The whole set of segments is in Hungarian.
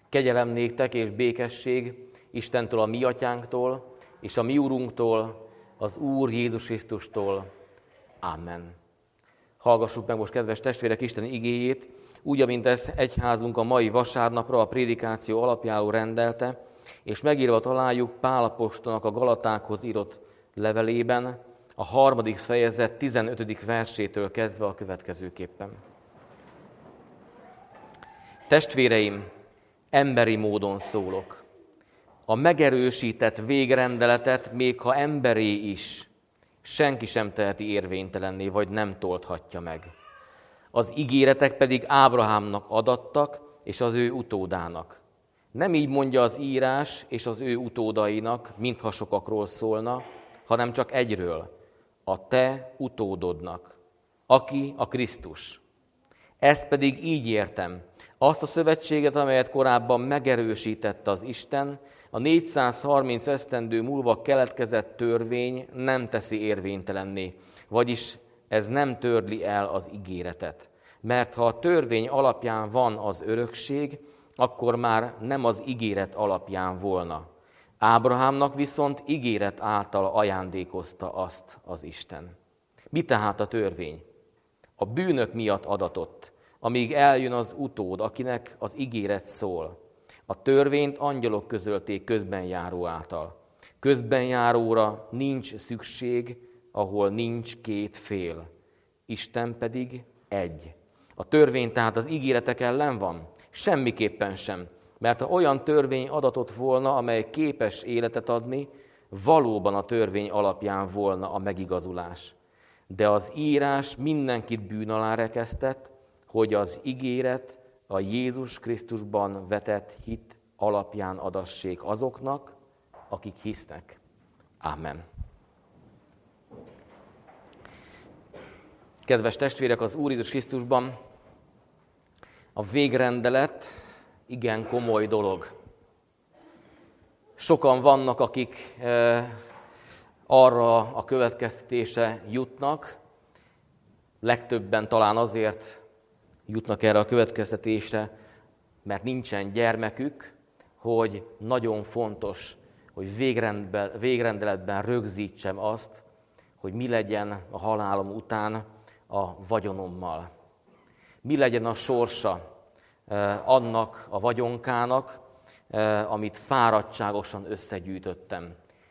Kegyelem néktek és békesség Istentől, a mi atyánktól, és a mi Urunktól, az Úr Jézus Krisztustól. Amen. Hallgassuk meg most, kedves testvérek, Isten igéjét, úgy, amint ez egyházunk a mai vasárnapra a prédikáció alapjául rendelte, és megírva találjuk Pál apostolnak a Galatákhoz írott levelében, a 3. fejezet 15. versétől kezdve a következőképpen. Testvéreim, emberi módon szólok. A megerősített végrendeletet, még ha emberé is, senki sem teheti érvénytelenné, vagy nem toldhatja meg. Az ígéretek pedig Ábrahámnak adattak, és az ő utódának. Nem így mondja az írás, és az ő utódainak, mintha sokakról szólna, hanem csak egyről, a te utódodnak, aki a Krisztus. Ezt pedig így értem, azt a szövetséget, amelyet korábban megerősített az Isten, a 430 esztendő múlva keletkezett törvény nem teszi érvénytelenné, vagyis ez nem törli el az ígéretet. Mert ha a törvény alapján van az örökség, akkor már nem az ígéret alapján volna. Ábrahámnak viszont ígéret által ajándékozta azt az Isten. Mi tehát a törvény? A bűnök miatt adatott, amíg eljön az utód, akinek az ígéret szól. A törvényt angyalok közölték közbenjáró által. Közbenjáróra nincs szükség, ahol nincs két fél. Isten pedig egy. A törvény tehát az ígéretek ellen van? Semmiképpen sem. Mert ha olyan törvény adatott volna, amely képes életet adni, valóban a törvény alapján volna a megigazulás. De az írás mindenkit bűn alá rekesztett, hogy az ígéret a Jézus Krisztusban vetett hit alapján adassék azoknak, akik hisznek. Amen. Kedves testvérek, az Úr Jézus Krisztusban a végrendelet igen komoly dolog. Sokan vannak, akik arra a következtetésre jutnak, legtöbben talán azért jutnak erre a következtetésre, mert nincsen gyermekük, hogy nagyon fontos, hogy végrendeletben rögzítsem azt, hogy mi legyen a halálom után a vagyonommal. Mi legyen a sorsa annak a vagyonkának, amit fáradtságosan összegyűjtöttem.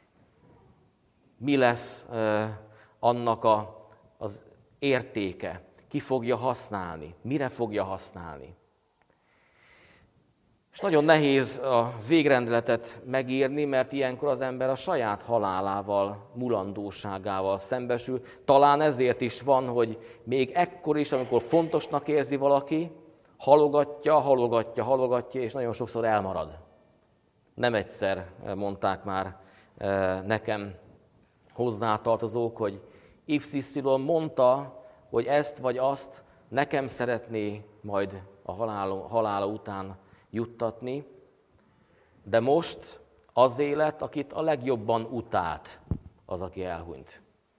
Mi lesz annak az értéke? Ki fogja használni? Mire fogja használni? És nagyon nehéz a végrendeletet megírni, mert ilyenkor az ember a saját halálával, mulandóságával szembesül. Talán ezért is van, hogy még ekkor is, amikor fontosnak érzi valaki, halogatja, és nagyon sokszor elmarad. Nem egyszer mondták már nekem hozzátartozók, hogy XY mondta, hogy ezt vagy azt nekem szeretné majd a halála után juttatni, de most az élet, akit a legjobban utált, az, aki elhunyt.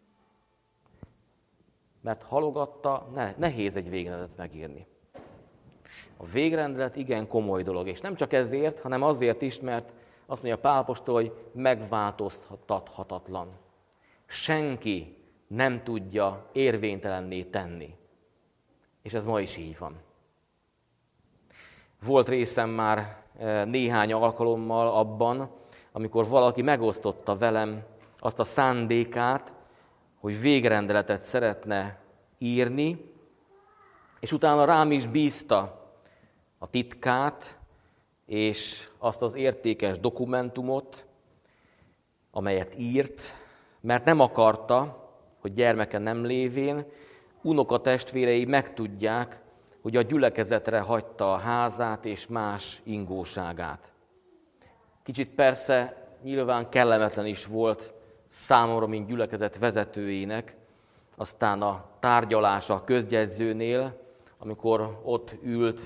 Mert halogatta, nehéz egy végrendelet megírni. A végrendelet igen komoly dolog, és nem csak ezért, hanem azért is, mert azt mondja Pál apostol, hogy megváltoztathatatlan. Senki nem tudja érvénytelenné tenni. És ez ma is így van. Volt részem már néhány alkalommal abban, amikor valaki megosztotta velem azt a szándékát, hogy végrendeletet szeretne írni, és utána rám is bízta a titkát és azt az értékes dokumentumot, amelyet írt, mert nem akarta, hogy gyermeke nem lévén unokatestvérei megtudják, hogy a gyülekezetre hagyta a házát és más ingóságát. Kicsit persze nyilván kellemetlen is volt számomra, mint gyülekezet vezetőjének, aztán a tárgyalás a közjegyzőnél, amikor ott ült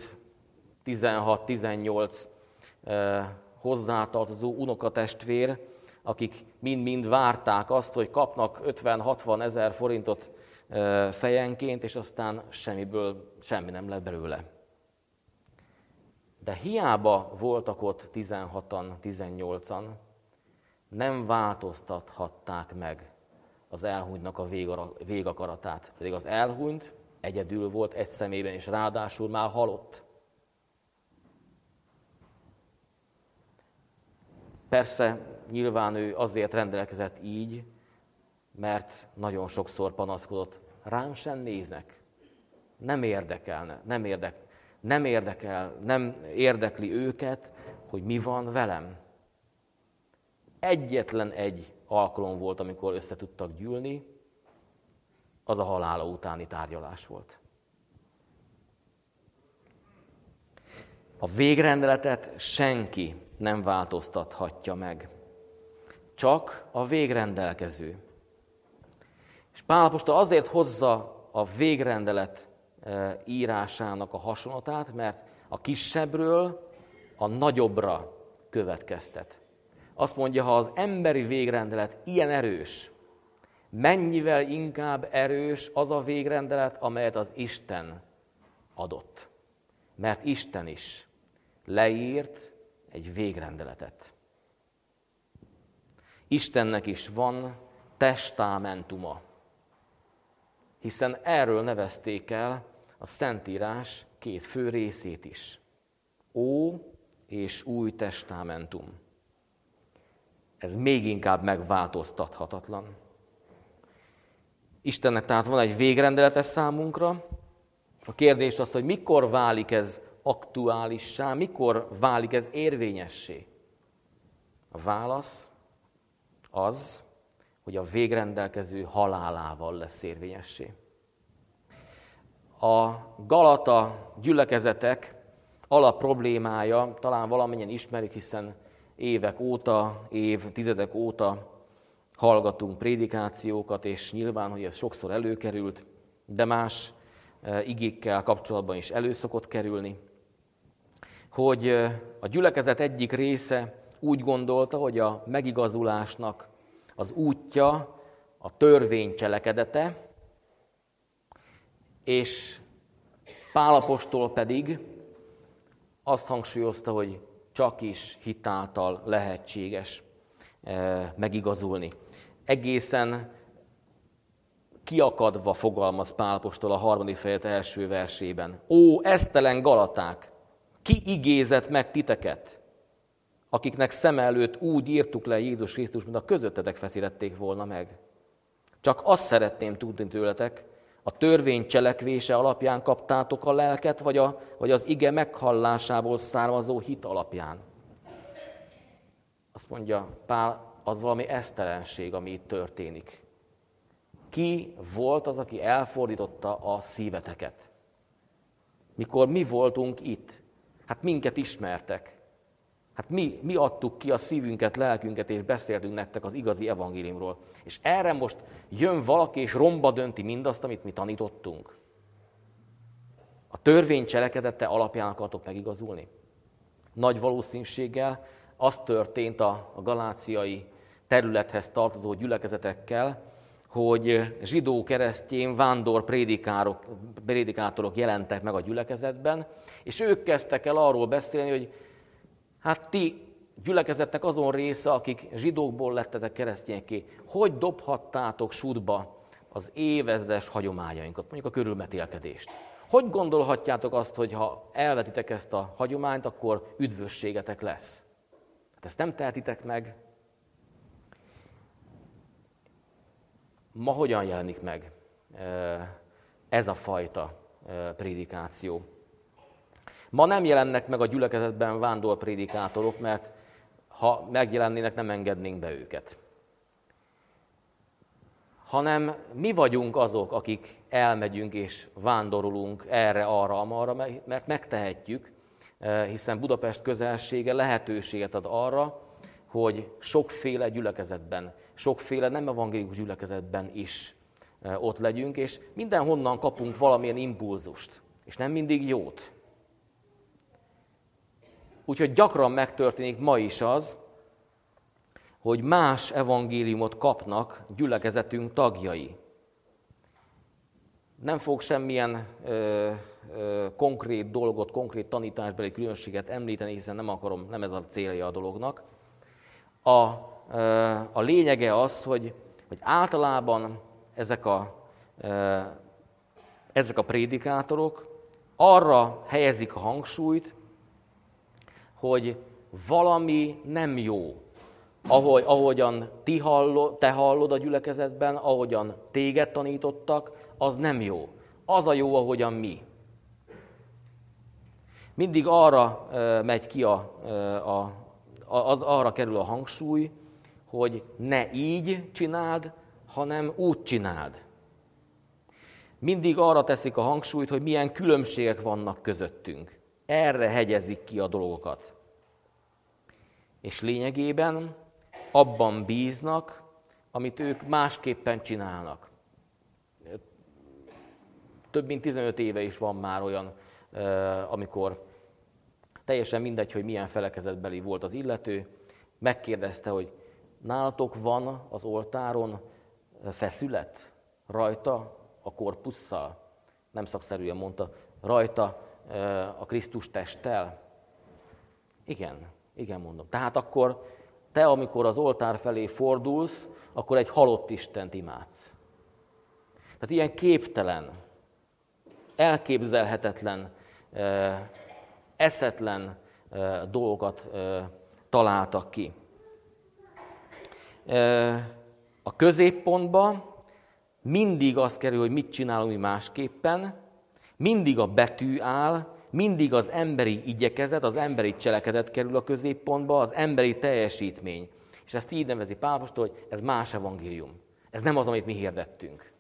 16-18 hozzátartozó unokatestvér, akik mind-mind várták azt, hogy kapnak 50-60 ezer forintot fejenként, és aztán semmi nem lett belőle. De hiába voltak ott 16-an, 18-an, nem változtathatták meg az elhunytnak a végakaratát. Pedig az elhunyt egyedül volt egy személyben, és ráadásul már halott. Persze, nyilván ő azért rendelkezett így, mert nagyon sokszor panaszkodott. Rám sem néznek. Nem érdekli őket, hogy mi van velem. Egyetlen egy alkalom volt, amikor össze tudtak gyűlni, az a halála utáni tárgyalás volt. A végrendeletet senki nem változtathatja meg. Csak a végrendelkező. És Pál apostol azért hozza a végrendelet írásának a hasonlatát, mert a kisebbről a nagyobbra következtet. Azt mondja, ha az emberi végrendelet ilyen erős, mennyivel inkább erős az a végrendelet, amelyet az Isten adott. Mert Isten is leírt egy végrendeletet. Istennek is van testámentuma, hiszen erről nevezték el a Szentírás két fő részét is. Ó és Új Testámentum. Ez még inkább megváltoztathatatlan. Istennek tehát van egy végrendelete számunkra. A kérdés az, hogy mikor válik ez aktuálissá, mikor válik ez érvényessé. A válasz az, hogy a végrendelkező halálával lesz érvényessé. A Galata gyülekezetek alapproblémája, talán valamennyien ismerik, hiszen évek óta, évtizedek óta hallgatunk prédikációkat, és nyilván, hogy ez sokszor előkerült, de más igékkel kapcsolatban is elő szokott kerülni, hogy a gyülekezet egyik része úgy gondolta, hogy a megigazulásnak az útja a törvény cselekedete, és Pál apostol pedig azt hangsúlyozta, hogy csak is hitáltal lehetséges megigazulni. Egészen kiakadva fogalmaz Pál apostol a 3. fejezet első versében. Ó, esztelen Galaták, ki igézett meg titeket, akiknek szem előtt úgy írtuk le Jézus Krisztus, mint a közöttetek feszítették volna meg. Csak azt szeretném tudni tőletek, a törvény cselekvése alapján kaptátok a lelket, vagy az ige meghallásából származó hit alapján? Azt mondja Pál, az valami esztelenség, ami itt történik. Ki volt az, aki elfordította a szíveteket? Mikor mi voltunk itt? Hát minket ismertek. Hát mi adtuk ki a szívünket, lelkünket, és beszéltünk nektek az igazi evangéliumról. És erre most jön valaki, és romba dönti mindazt, amit mi tanítottunk. A törvény cselekedete alapján akartok megigazulni? Nagy valószínűséggel az történt a galáciai területhez tartozó gyülekezetekkel, hogy zsidó-keresztény vándor prédikátorok jelentek meg a gyülekezetben, és ők kezdtek el arról beszélni, hogy hát ti gyülekezetnek azon része, akik zsidókból lettetek keresztényekké, hogy dobhattátok sútba az évezredes hagyományainkat, mondjuk a körülmetélkedést. Hogy gondolhatjátok azt, hogy ha elvetitek ezt a hagyományt, akkor üdvösségetek lesz? Hát ezt nem tehetitek meg. Ma hogyan jelenik meg ez a fajta prédikáció? Ma nem jelennek meg a gyülekezetben vándorprédikátorok, mert ha megjelennének, nem engednénk be őket. Hanem mi vagyunk azok, akik elmegyünk és vándorolunk erre, arra, mert megtehetjük, hiszen Budapest közelsége lehetőséget ad arra, hogy sokféle gyülekezetben, sokféle nem evangélikus gyülekezetben is ott legyünk, és mindenhonnan kapunk valamilyen impulzust, és nem mindig jót. Úgyhogy gyakran megtörténik ma is az, hogy más evangéliumot kapnak gyülekezetünk tagjai. Nem fogok semmilyen konkrét dolgot, konkrét tanításbeli különbséget említeni, hiszen nem ez a célja a dolognak. A lényege az, hogy általában ezek a prédikátorok arra helyezik a hangsúlyt, hogy valami nem jó. Ahogyan te hallod a gyülekezetben, ahogyan téged tanítottak, az nem jó. Az a jó, ahogyan mi. Mindig arra megy ki arra kerül a hangsúly, hogy ne így csináld, hanem úgy csináld. Mindig arra teszik a hangsúlyt, hogy milyen különbségek vannak közöttünk. Erre hegyezik ki a dolgokat. És lényegében abban bíznak, amit ők másképpen csinálnak. Több mint 15 éve is van már olyan, amikor teljesen mindegy, hogy milyen felekezetbeli volt az illető, megkérdezte, hogy nálatok van az oltáron feszület rajta a korpusszal? Nem szakszerűen mondta, rajta a Krisztus testtel? Igen, mondom. Tehát akkor te, amikor az oltár felé fordulsz, akkor egy halott Istent imádsz. Tehát ilyen képtelen, elképzelhetetlen, eszetlen dolgokat találtak ki. A középpontba mindig az kerül, hogy mit csinálunk mi másképpen, mindig a betű áll, mindig az emberi igyekezet, az emberi cselekedet kerül a középpontba, az emberi teljesítmény. És ezt így nevezi Pál apostol, hogy ez más evangélium. Ez nem az, amit mi hirdettünk.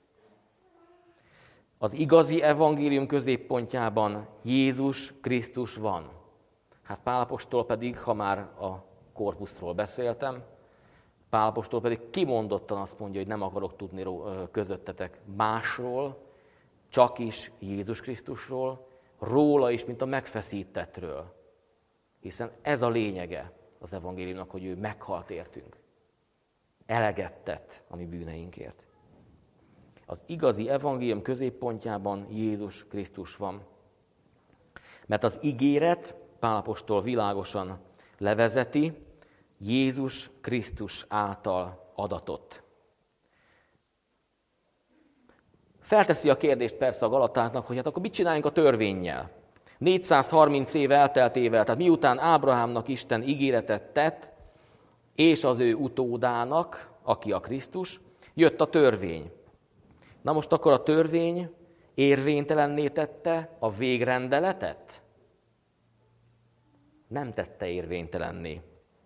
Az igazi evangélium középpontjában Jézus Krisztus van. Hát Pál apostol pedig, ha már a korpuszról beszéltem, Pál apostol pedig kimondottan azt mondja, hogy nem akarok tudni közöttetek másról, csak is Jézus Krisztusról, róla is, mint a megfeszítettről. Hiszen ez a lényege az evangéliumnak, hogy ő meghalt értünk. Eleget tett a mi bűneinkért. Az igazi evangélium középpontjában Jézus Krisztus van. Mert az ígéret, Pál apostol világosan levezeti, Jézus Krisztus által adatott. Felteszi a kérdést persze a galatáknak, hogy hát akkor mit csináljunk a törvénnyel? 430 év elteltével, tehát miután Ábrahámnak Isten ígéretet tett, és az ő utódának, aki a Krisztus, jött a törvény. Na most akkor a törvény érvénytelenné tette a végrendeletet? Nem tette érvénytelenné.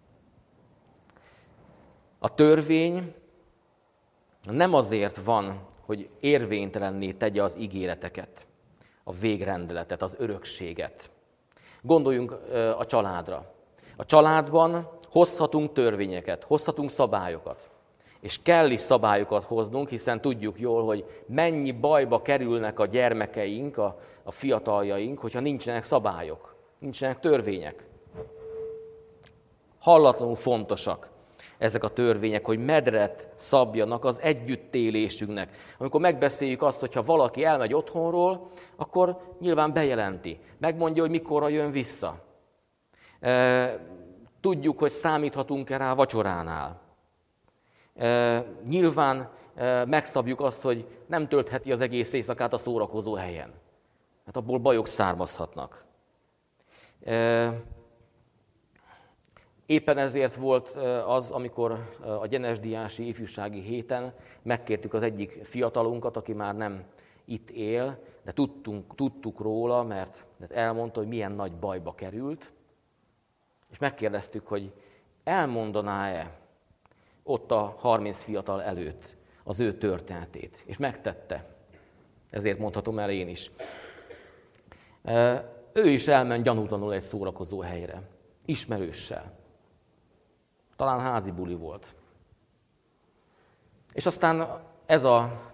A törvény nem azért van, hogy érvénytelenné tegye az ígéreteket, a végrendeletet, az örökséget. Gondoljunk a családra. A családban hozhatunk törvényeket, hozhatunk szabályokat. És kell is szabályokat hoznunk, hiszen tudjuk jól, hogy mennyi bajba kerülnek a gyermekeink, a fiataljaink, hogyha nincsenek szabályok, nincsenek törvények. Hallatlanul fontosak ezek a törvények, hogy medret szabjanak az együttélésünknek. Amikor megbeszéljük azt, hogyha valaki elmegy otthonról, akkor nyilván bejelenti. Megmondja, hogy mikorra jön vissza. Tudjuk, hogy számíthatunk-e rá vacsoránál. Nyilván megszabjuk azt, hogy nem töltheti az egész éjszakát a szórakozó helyen. Hát abból bajok származhatnak. Éppen ezért volt az, amikor a Gyenesdiási ifjúsági héten megkértük az egyik fiatalunkat, aki már nem itt él, de tudtuk róla, mert elmondta, hogy milyen nagy bajba került, és megkérdeztük, hogy elmondaná-e ott a 30 fiatal előtt az ő történetét. És megtette. Ezért mondhatom el én is. Ő is elment gyanútlanul egy szórakozó helyre. Ismerőssel. Talán házi buli volt. És aztán ez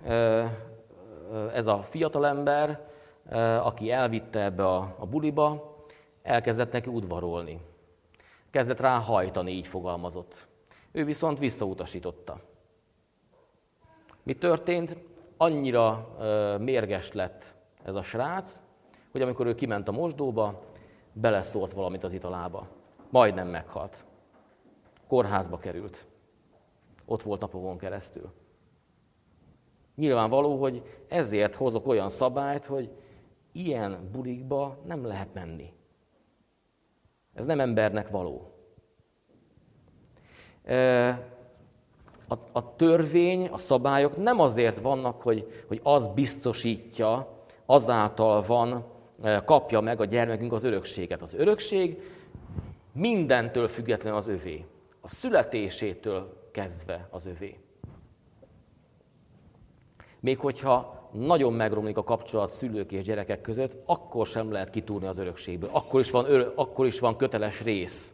a fiatalember, aki elvitte ebbe a buliba, elkezdett neki udvarolni. Kezdett rá hajtani, így fogalmazott. Ő viszont visszautasította. Mi történt? annyira mérges lett ez a srác, hogy amikor ő kiment a mosdóba, beleszólt valamit az italába. Majdnem meghalt. Kórházba került. Ott volt napokon keresztül. Nyilvánvaló, hogy ezért hozok olyan szabályt, hogy ilyen bulikba nem lehet menni. Ez nem embernek való. A törvény, a szabályok nem azért vannak, hogy az biztosítja, azáltal kapja meg a gyermekünk az örökséget. Az örökség mindentől független az övé. A születésétől kezdve az övé. Még hogyha nagyon megromlik a kapcsolat szülők és gyerekek között, akkor sem lehet kitúrni az örökségből. Akkor is van köteles rész.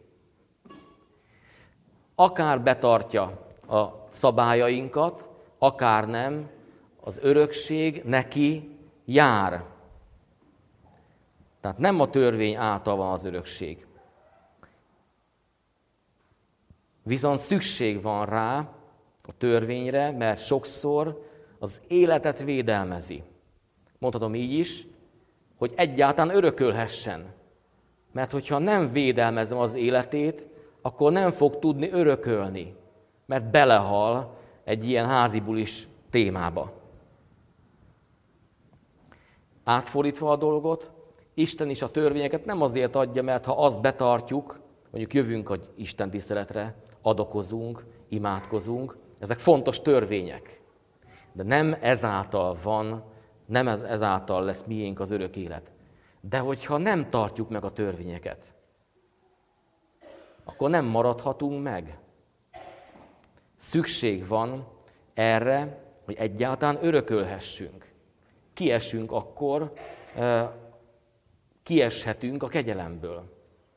Akár betartja a szabályainkat, akár nem, az örökség neki jár. Tehát nem a törvény által van az örökség. Viszont szükség van rá, a törvényre, mert sokszor az életet védelmezi. Mondhatom így is, hogy egyáltalán örökölhessen. Mert hogyha nem védelmezem az életét, akkor nem fog tudni örökölni, mert belehal egy ilyen házibulis témába. Átfordítva a dolgot, Isten is a törvényeket nem azért adja, mert ha azt betartjuk, mondjuk jövünk az Isten tiszteletre, adakozunk, imádkozunk, ezek fontos törvények. De nem ezáltal lesz miénk az örök élet. De hogyha nem tartjuk meg a törvényeket, akkor nem maradhatunk meg. Szükség van erre, hogy egyáltalán örökölhessünk. Kieshetünk a kegyelemből.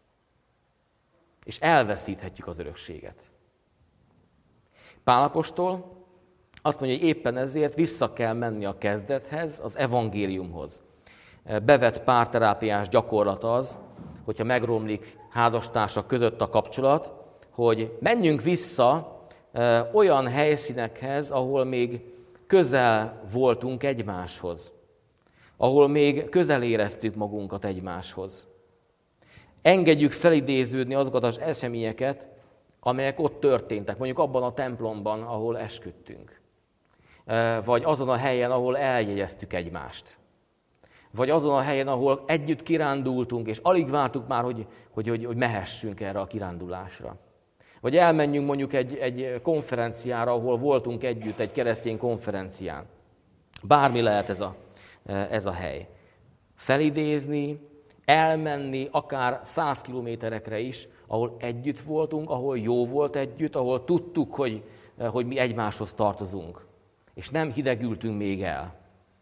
És elveszíthetjük az örökséget. Pál apostol azt mondja, hogy éppen ezért vissza kell menni a kezdethez, az evangéliumhoz. Bevett párterápiás gyakorlat az, hogyha megromlik házastársak között a kapcsolat, hogy menjünk vissza olyan helyszínekhez, ahol még közel voltunk egymáshoz, ahol még közel éreztük magunkat egymáshoz. Engedjük felidéződni azokat az eseményeket, amelyek ott történtek, mondjuk abban a templomban, ahol esküdtünk, vagy azon a helyen, ahol eljegyeztük egymást, vagy azon a helyen, ahol együtt kirándultunk, és alig vártuk már, hogy mehessünk erre a kirándulásra. Vagy elmenjünk mondjuk egy konferenciára, ahol voltunk együtt, egy keresztény konferencián. Bármi lehet ez a hely. Felidézni, elmenni akár 100 kilométerekre is, ahol együtt voltunk, ahol jó volt együtt, ahol tudtuk, hogy mi egymáshoz tartozunk. És nem hidegültünk még el.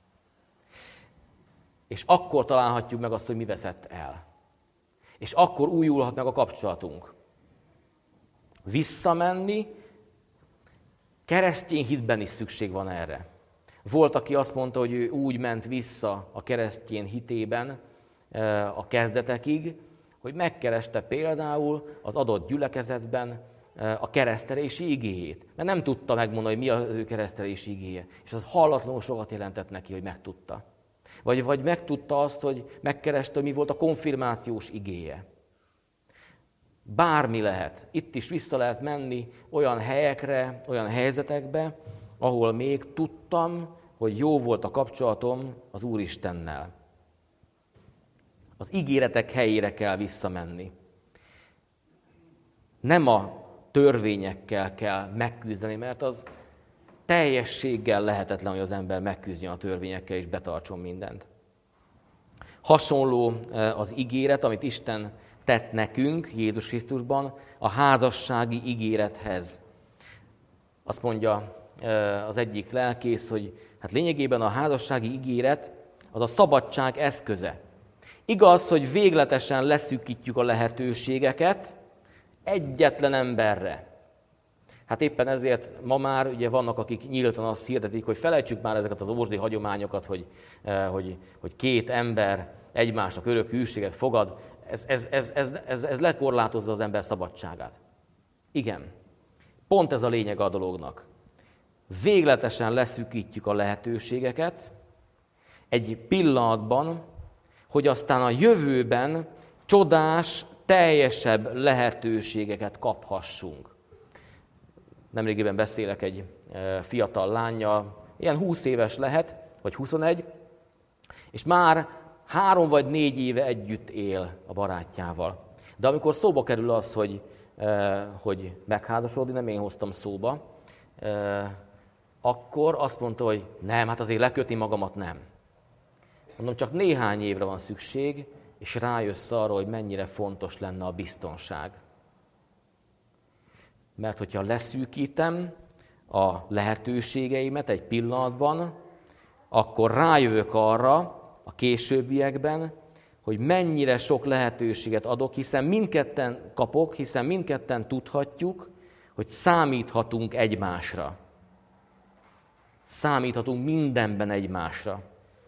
És akkor találhatjuk meg azt, hogy mi veszett el. És akkor újulhat meg a kapcsolatunk. Visszamenni, keresztény hitben is szükség van erre. Volt, aki azt mondta, hogy ő úgy ment vissza a keresztény hitében a kezdetekig, hogy megkereste például az adott gyülekezetben a keresztelési igéjét. Mert nem tudta megmondani, hogy mi az ő keresztelési igéje. És az hallatlanul sokat jelentett neki, hogy megtudta. Vagy megtudta azt, hogy megkereste, hogy mi volt a konfirmációs igéje. Bármi lehet. Itt is vissza lehet menni olyan helyekre, olyan helyzetekbe, ahol még tudtam, hogy jó volt a kapcsolatom az Úristennel. Az ígéretek helyére kell visszamenni. Nem a törvényekkel kell megküzdeni, mert az teljességgel lehetetlen, hogy az ember megküzdjön a törvényekkel és betartson mindent. Hasonló az ígéret, amit Isten tett nekünk Jézus Krisztusban, a házassági ígérethez. Azt mondja az egyik lelkész, hogy hát lényegében a házassági ígéret az a szabadság eszköze. Igaz, hogy végletesen leszűkítjük a lehetőségeket egyetlen emberre. Hát éppen ezért ma már ugye vannak, akik nyíltan azt hirdetik, hogy felejtsük már ezeket az ósdi hagyományokat, hogy két ember egymásnak örök hűséget fogad. Ez lekorlátozza az ember szabadságát. Igen, pont ez a lényeg a dolognak. végletesen leszűkítjük a lehetőségeket egy pillanatban, hogy aztán a jövőben csodás, teljesebb lehetőségeket kaphassunk. Nemrégiben beszélek egy fiatal lánnyal, ilyen 20 éves lehet, vagy 21, és már 3 vagy 4 éve együtt él a barátjával. De amikor szóba kerül az, hogy megházasodni, nem én hoztam szóba, akkor azt mondta, hogy nem, hát azért lekötni magamat nem. Mondom, csak néhány évre van szükség, és rájössz arra, hogy mennyire fontos lenne a biztonság. Mert hogyha leszűkítem a lehetőségeimet egy pillanatban, akkor rájövök arra a későbbiekben, hogy mennyire sok lehetőséget adok, hiszen mindketten tudhatjuk, hogy számíthatunk egymásra. Számíthatunk mindenben egymásra.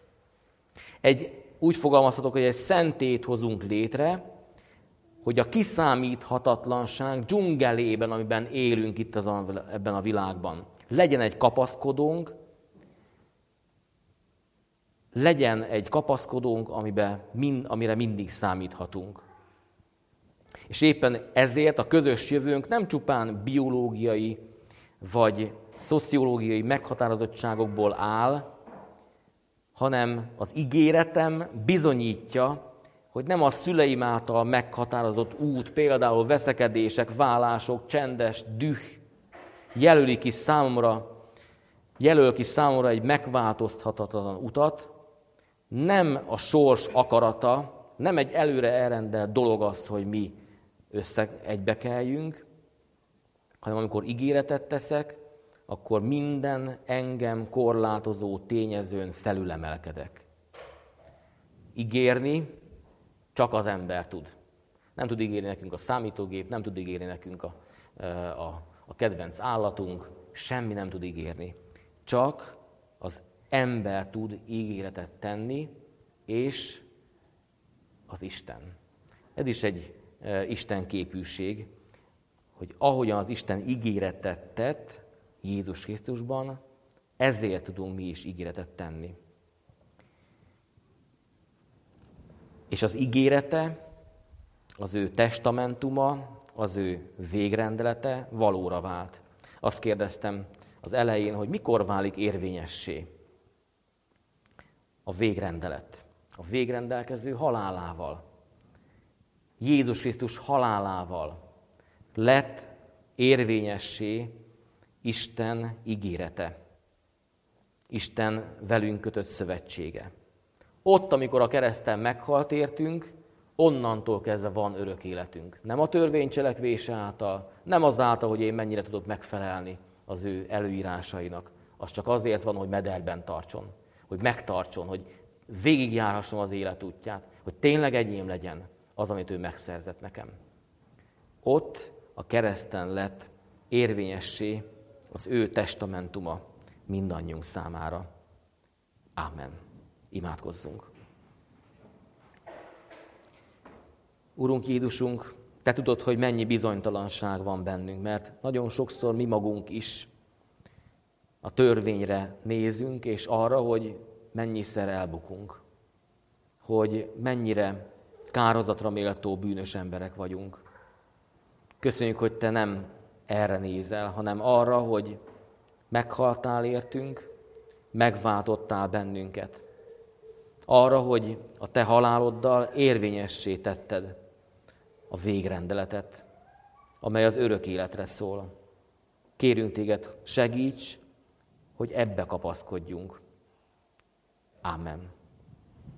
Úgy fogalmazhatok, hogy egy szentét hozunk létre, hogy a kiszámíthatatlanság dzsungelében, amiben élünk itt ebben a világban, legyen egy kapaszkodónk, amire mindig számíthatunk. És éppen ezért a közös jövőnk nem csupán biológiai vagy szociológiai meghatározottságokból áll, hanem az ígéretem bizonyítja, hogy nem a szüleim által meghatározott út, például veszekedések, válások, csendes düh jelöl ki számomra egy megváltoztathatatlan utat, nem a sors akarata, nem egy előre elrendelt dolog az, hogy mi egybekeljünk, hanem amikor ígéretet teszek, akkor minden engem korlátozó tényezőn felülemelkedek. Ígérni csak az ember tud. Nem tud ígérni nekünk a számítógép, nem tud ígérni nekünk a kedvenc állatunk, semmi nem tud ígérni. Csak az ember tud ígéretet tenni, és az Isten. Ez is egy Isten képűség, hogy ahogyan az Isten ígéretet tett Jézus Krisztusban, ezért tudunk mi is ígéretet tenni. És az ígérete, az ő testamentuma, az ő végrendelete valóra vált. Azt kérdeztem az elején, hogy mikor válik érvényessé a végrendelet. A végrendelkező halálával, Jézus Krisztus halálával lett érvényessé Isten ígérete, Isten velünk kötött szövetsége. Ott, amikor a kereszten meghalt értünk, onnantól kezdve van örök életünk. Nem a törvény cselekvése által, nem azáltal, hogy én mennyire tudok megfelelni az ő előírásainak. Az csak azért van, hogy mederben tartson, hogy megtartson, hogy végigjárhassam az élet útját, hogy tényleg enyém legyen az, amit ő megszerzett nekem. Ott a kereszten lett érvényessé az ő testamentuma mindannyiunk számára. Ámen. Imádkozzunk. Urunk Jézusunk, Te tudod, hogy mennyi bizonytalanság van bennünk, mert nagyon sokszor mi magunk is a törvényre nézünk, és arra, hogy mennyiszer elbukunk, hogy mennyire kárhozatra méltó bűnös emberek vagyunk. Köszönjük, hogy Te nem erre nézel, hanem arra, hogy meghaltál értünk, megváltottál bennünket. Arra, hogy a Te haláloddal érvényessé tetted a végrendeletet, amely az örök életre szól. Kérünk Téged, segíts, hogy ebbe kapaszkodjunk. Ámen.